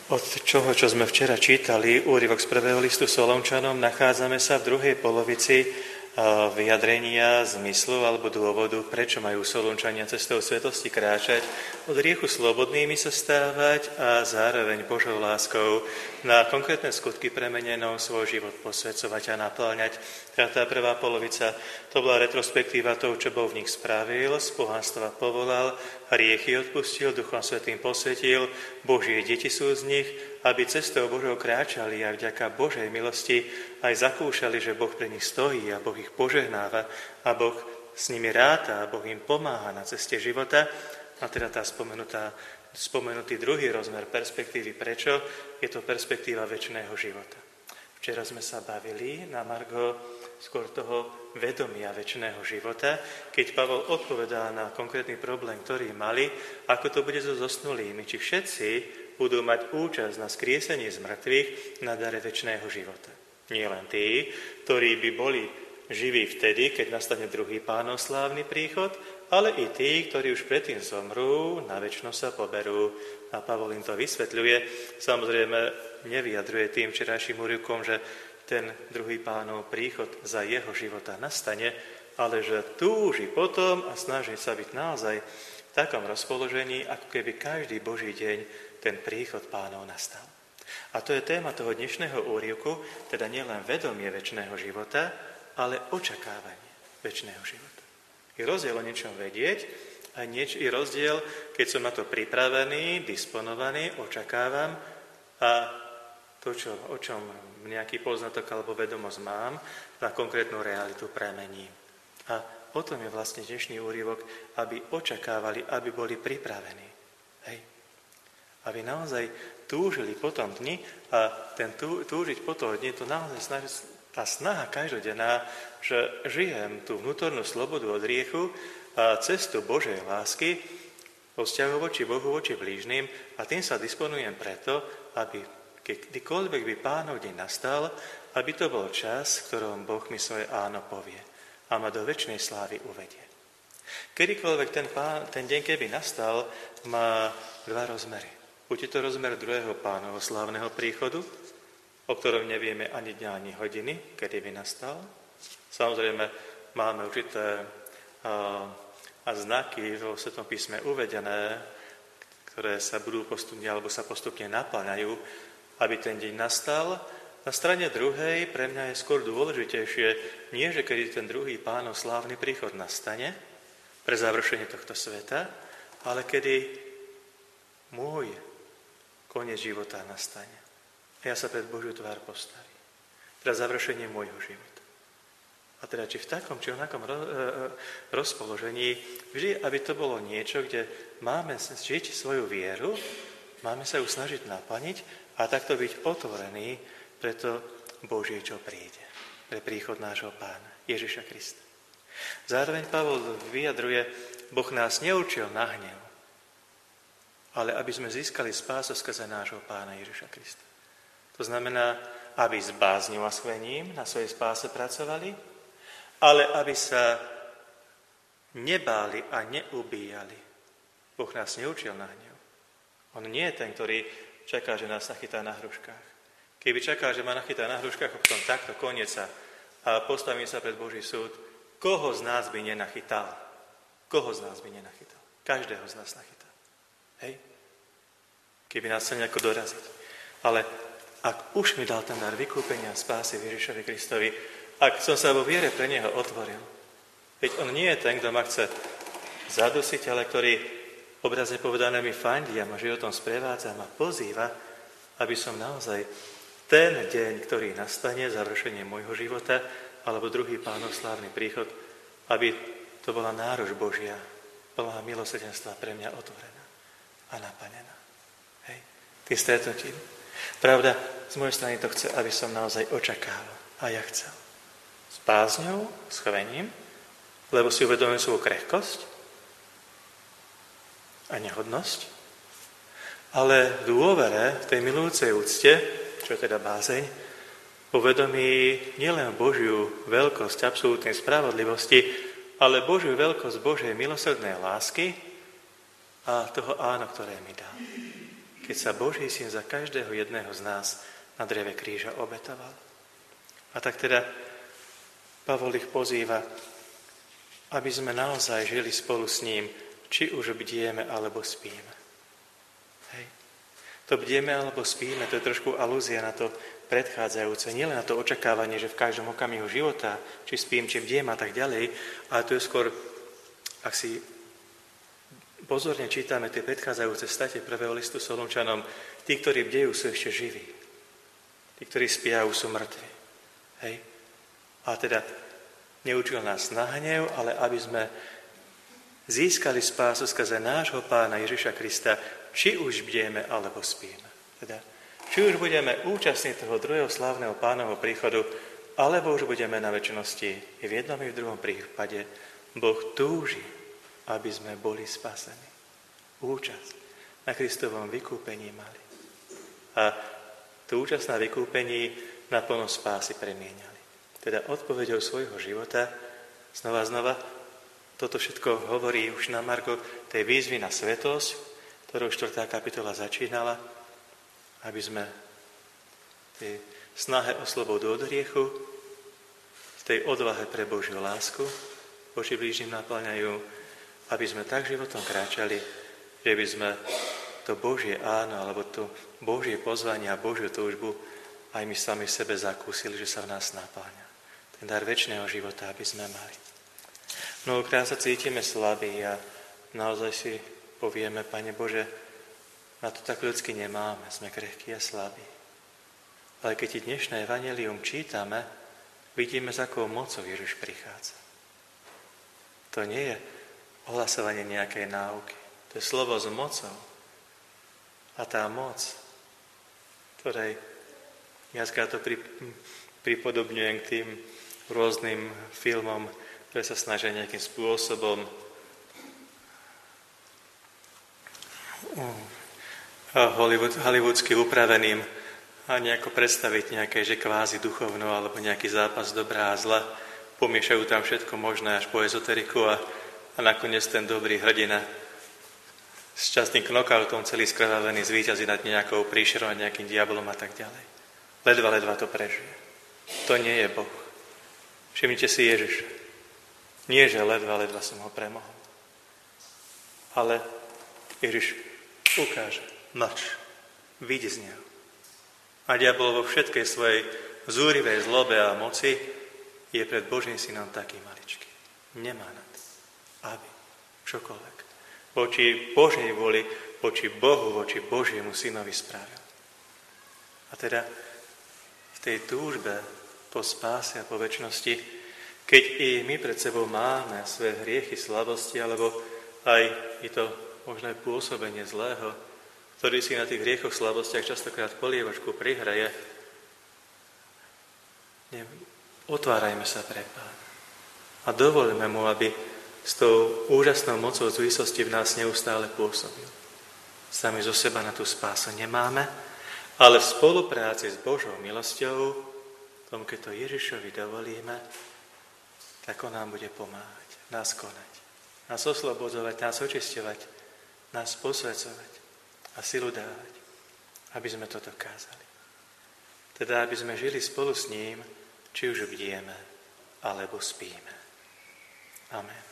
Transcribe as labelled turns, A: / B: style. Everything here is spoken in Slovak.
A: Od čoho, čo sme včera čítali, úryvok z prvého listu Solomčanom, nachádzame sa v druhej polovici vyjadrenia zmyslu alebo dôvodu, prečo majú Solomčania cestou svetosti kráčať, od hriechu slobodnými sa stávať a zároveň Božou láskou na konkrétne skutky premenenou svoj život posväcovať a naplňať. Tá prvá polovica, to bola retrospektíva toho, čo Boh v nich spravil, z pohanstva povolal, hriechy odpustil, Duchom Svätým posvetil, Božie deti sú z nich, aby cestou Božou kráčali a vďaka Božej milosti aj zakúšali, že Boh pre nich stojí a Boh ich požehnáva a Boh s nimi ráta a Boh im pomáha na ceste života. A teda tá spomenutý druhý rozmer perspektívy, prečo? Je to perspektíva večného života. Včera sme sa bavili na margo skôr toho vedomia večného života, keď Pavol odpovedal na konkrétny problém, ktorý mali, ako to bude so zosnulými, či všetci budú mať účasť na skriesení z mŕtvych na dare večného života. Nie len tí, ktorí by boli živí vtedy, keď nastane druhý Pánov slávny príchod, ale i tí, ktorí už predtým zomrú, na večnosť sa poberú. A Pavol im to vysvetľuje. Samozrejme, nevyjadruje tým včerajším úryvkom, že ten druhý Pánov príchod za jeho života nastane, ale že túži potom a snaží sa byť naozaj v takom rozpoložení, ako keby každý Boží deň ten príchod Pánov nastal. A to je téma toho dnešného úryvku, teda nielen vedomie večného života, ale očakávanie večného života. Je rozdiel o niečom vedieť a je rozdiel, keď som na to pripravený, disponovaný, očakávam a to, o čom nejaký poznatok alebo vedomosť mám, na konkrétnu realitu premením. A potom je vlastne dnešný úryvok, aby očakávali, aby boli pripravení. Hej. Aby naozaj túžili po tom dni a ten túžiť po tom dni, to naozaj tá snaha každodenná, že žijem tú vnútornú slobodu od hriechu a cestu Božej lásky, vo vzťahu voči Bohu, voči blížnym a tým sa disponujem preto, aby kedykoľvek by Pánov deň nastal, aby to bol čas, v ktorom Boh mi svoje áno povie a ma do večnej slávy uvedie. Kedykoľvek ten deň, keby nastal, má dva rozmery. Buď je to rozmer druhého Pánovho slávneho príchodu, o ktorom nevieme ani dňa, ani hodiny, kedy by nastal. Samozrejme, máme určité a znaky vo Svetom písme uvedené, ktoré sa budú postupne, alebo sa postupne naplňajú, aby ten deň nastal. Na strane druhej pre mňa je skôr dôležitejšie, nie že kedy ten druhý Pánov slávny príchod nastane, pre završenie tohto sveta, ale kedy môj koniec života nastane. Ja sa pred Božiu tvár postavím. Teda završenie môjho života. A teda či v takom, či onakom rozpoložení, vždy, aby to bolo niečo, kde máme žiť svoju vieru, máme sa ju snažiť naplniť a takto byť otvorený pre to Božie, čo príde. Pre príchod nášho Pána, Ježiša Krista. Zároveň Pavol vyjadruje, Boh nás neučil na hnev, ale aby sme získali spásu skrze nášho Pána Ježiša Krista. To znamená, aby s bázňou a schvením na svojej spáse pracovali, ale aby sa nebáli a neubíjali. Boh nás neučil na hnev. On nie je ten, ktorý čaká, že nás nachytá na hruškách. Keby čaká, že ma nachytá na hruškách, potom takto koniec sa a postavím sa pred Boží súd, koho z nás by nenachytal? Koho z nás by nenachytal? Každého z nás nachytá. Hej? Keby nás chcel nejako doraziť. Ale ak už mi dal ten dar vykúpenia a spásy Ježišovi Kristovi, ak som sa vo viere pre Neho otvoril, veď On nie je ten, kto ma chce zadusiť, ale ktorý obrazne povedané mi fandí a ma životom sprevádza, ma pozýva, aby som naozaj ten deň, ktorý nastane, završenie môjho života, alebo druhý Pánov slávny príchod, aby to bola náruč Božia, plná milosrdenstva pre mňa otvorená a naplnená. Hej. Tým stretnutím. Pravda, z mojej strany to chce, aby som naozaj očakával. A ja chcel. S bázňou, s chvením, lebo si uvedomujem svoju krehkosť a nehodnosť, ale v dôvere, v tej milujúcej úcte, čo je teda bázeň, uvedomí nielen Božiu veľkosť absolútnej spravodlivosti, ale Božiu veľkosť Božej milosrdnej lásky a toho áno, ktoré mi dá. keď sa Boží syn za každého jedného z nás na dreve kríža obetoval. A tak teda Pavol ich pozýva, aby sme naozaj žili spolu s ním, či už bdieme alebo spíme. Hej. To bdieme alebo spíme, to je trošku alúzia na to predchádzajúce, nielen na to očakávanie, že v každom okamihu života, či spím, či bdiem a tak ďalej, ale to je skôr, ak si pozorne čítame tie predchádzajúce state prvého listu Solunčanom, tí, ktorí bdejú, sú ešte živí. Tí, ktorí spia, sú mŕtvi. Hej? A teda neučil nás na hnev, ale aby sme získali spásu skrze nášho Pána Ježiša Krista, či už bdieme, alebo spíme. Teda, či už budeme účastní toho druhého slávneho Pánovho príchodu, alebo už budeme na večnosti. I v jednom, i v druhom prípade Boh túži, aby sme boli spasení. Účasť na Kristovom vykúpení mali. A tú účasť na vykúpení na plnosť spásy premieniali. Teda odpoveďou svojho života znova toto všetko hovorí už na margo tej výzvy na svetosť, ktorou 4. kapitola začínala, aby sme v tej snahe o slobodu od hriechu, v tej odvahe pre Božiu lásku, voči blížnym naplňajú, aby sme tak životom kráčali, že by sme to Božie áno, alebo to Božie pozvanie a Božiu túžbu aj my sami sebe zakúsili, že sa v nás naplňa. Ten dar večného života, aby sme mali. Mnohokrát sa cítime slabí a naozaj si povieme, Pane Bože, na to tak ľudsky nemáme, sme krehkí a slabí. Ale keď ti dnešné evanjelium čítame, vidíme, s akou mocou Ježiš prichádza. To nie je ohlasovanie nejakej náuky. To je slovo s mocou. A tá moc, ktorej viackrát to pripodobňujem k tým rôznym filmom, ktoré sa snažia nejakým spôsobom hollywoodsky upraveným a nejako predstaviť nejaké, že kvázi duchovno alebo nejaký zápas dobrá a zla. Pomiešajú tam všetko možné až po ezoteriku a nakoniec ten dobrý hrdina s častným knockoutom celý skrvavený zvíťazí nad nejakou príšerou a nejakým diablom a tak ďalej. Ledva to prežije. To nie je Boh. Všimnite si Ježiša. Nie, že ledva som ho premohol. Ale Ježiš ukáže, mlč, vyjdi z neho. A diabol vo všetkej svojej zúrivej zlobe a moci je pred Božím synom taký maličký. Nemá na to, aby čokoľvek voči Božej vôli, voči Bohu, voči Božiemu synovi spravil. A teda v tej túžbe po spáse a po večnosti, keď i my pred sebou máme svoje hriechy, slabosti, alebo aj i to možné pôsobenie zlého, ktorý si na tých hriechoch, slabostiach častokrát polievačku prihraje, otvárajme sa pre Pána a dovolíme mu, aby s tou úžasnou mocou z výsosti v nás neustále pôsobil. Sami zo seba na tú spásu nemáme, ale v spolupráci s Božou milosťou, tom, keď to Ježišovi dovolíme, tak on nám bude pomáhať, nás konať, nás oslobodzovať, nás očisťovať, nás posvedzovať a silu dávať, aby sme to dokázali. Teda, aby sme žili spolu s ním, či už bdieme, alebo spíme. Amen.